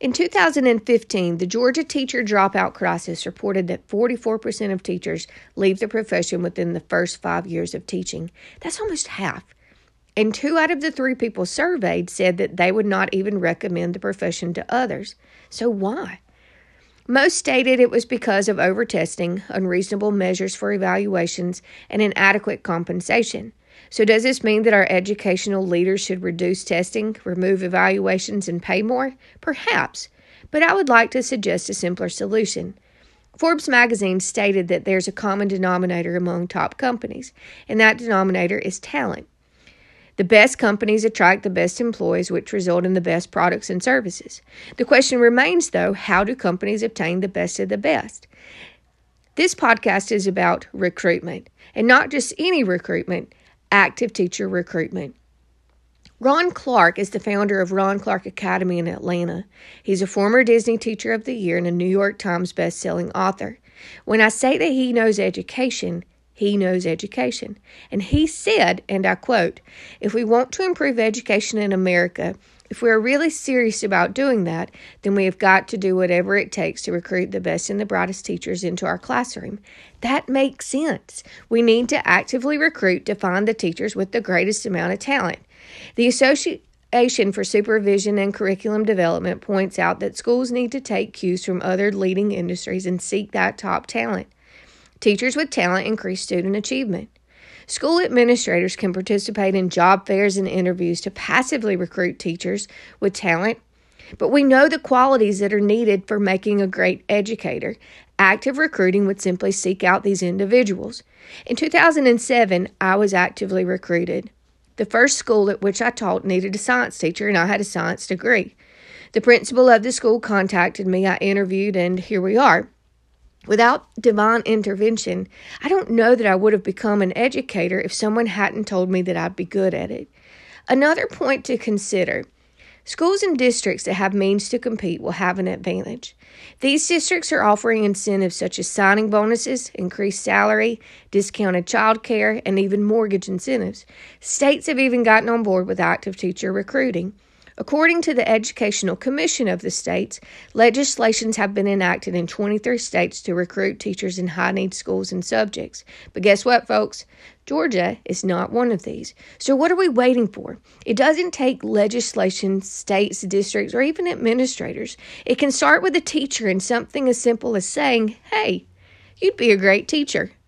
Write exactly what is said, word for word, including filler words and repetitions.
In two thousand fifteen, the Georgia Teacher Dropout Crisis reported that forty-four percent of teachers leave the profession within the first five years of teaching. That's almost half. And two out of the three people surveyed said that they would not even recommend the profession to others. So why? Most stated it was because of overtesting, unreasonable measures for evaluations, and inadequate compensation. So does this mean that our educational leaders should reduce testing, remove evaluations, and pay more? Perhaps, but I would like to suggest a simpler solution. Forbes magazine stated that there's a common denominator among top companies, and that denominator is talent. The best companies attract the best employees, which result in the best products and services. The question remains, though, how do companies obtain the best of the best? This podcast is about recruitment, and not just any recruitment, active teacher recruitment. Ron Clark is the founder of Ron Clark Academy in Atlanta. He's a former Disney Teacher of the Year and a New York Times best-selling author. When I say that he knows education, he knows education. And he said, and I quote, "If we want to improve education in America, if we are really serious about doing that, then we have got to do whatever it takes to recruit the best and the brightest teachers into our classroom." That makes sense. We need to actively recruit to find the teachers with the greatest amount of talent. The Association for Supervision and Curriculum Development points out that schools need to take cues from other leading industries and seek that top talent. Teachers with talent increase student achievement. School administrators can participate in job fairs and interviews to passively recruit teachers with talent, but we know the qualities that are needed for making a great educator. Active recruiting would simply seek out these individuals. In two thousand seven, I was actively recruited. The first school at which I taught needed a science teacher, and I had a science degree. The principal of the school contacted me, I interviewed, and here we are. Without divine intervention, I don't know that I would have become an educator if someone hadn't told me that I'd be good at it. Another point to consider: schools and districts that have means to compete will have an advantage. These districts are offering incentives such as signing bonuses, increased salary, discounted child care, and even mortgage incentives. States have even gotten on board with active teacher recruiting. According to the Educational Commission of the states, legislations have been enacted in twenty-three states to recruit teachers in high-need schools and subjects. But guess what, folks? Georgia is not one of these. So what are we waiting for? It doesn't take legislation, states, districts, or even administrators. It can start with a teacher and something as simple as saying, "Hey, you'd be a great teacher."